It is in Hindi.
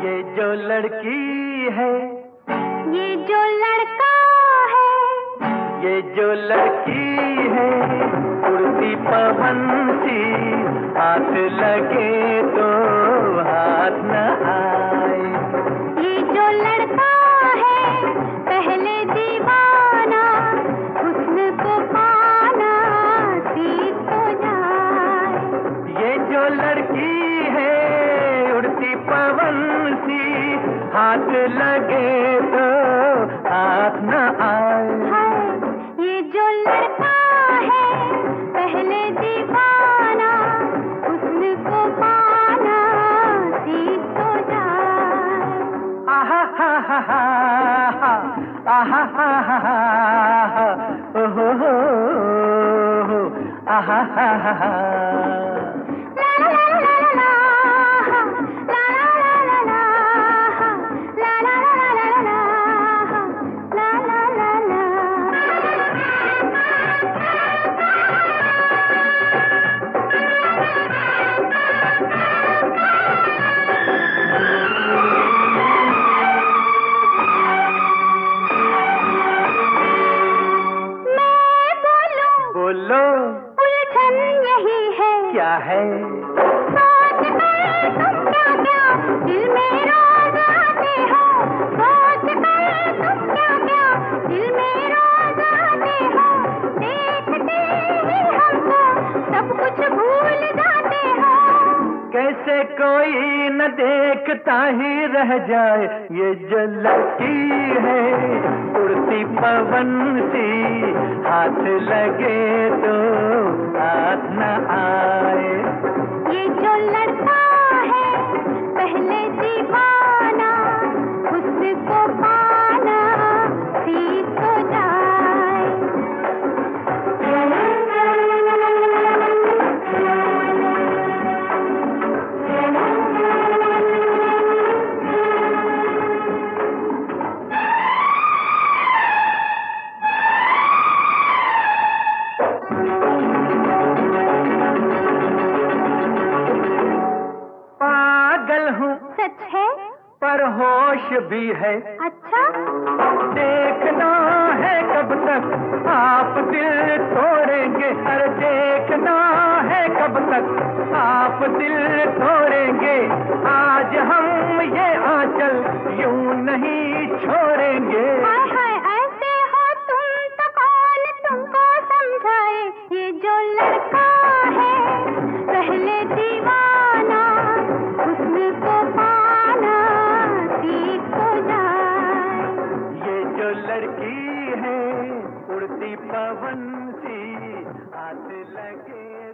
ये जो लड़की है, ये जो लड़का है, ये जो लड़की है, उड़ती पवन सी, हाथ लगे तो हाथ न आए। ये जो लड़का है पहले दीवाना, हुस्न को पाना सीख हो जाए। ये जो लड़की है उड़ती पवन सी, हाथ लगे तो हाथ न आए। ये जो लड़का है पहले दीवाना, हुस्न को पाना सीख हो जाए। आहा हा हा हा हा, आहा हा हा हा, ओ हो हो, आहा हा हा हा। बोलो, उलझन यही है, क्या है? सोच कर तुम क्या क्या दिल में रोज आते हो, सोच कर तुम क्या क्या दिल में रोज आते हो, देखते ही हमको सब कुछ भूल जाते हो। कैसे कोई न देखता ही रह जाए, ये जो लड़की है उड़ती पवन सी, हाथ लगे तो हाथ न आए। ये जो लड़का है पहले दीवाना, हुस्न को पाना सीख हो जाए। पागल हूँ सच है? पर होश भी है, अच्छा, देखना है कब तक आप दिल तोड़ेंगे, अरे देखना है कब तक आप दिल तोड़ेंगे। आज हम ये आंचल यूं नहीं छोड़ेंगे। हाय हाय ऐसे हो तुम तो कौन तुमको समझाए। ये जो लड़का है पहले दीवाना, हुस्न को पाना सीख हो जाए। ये जो लड़की है उड़ती पवन सी, हाथ लगे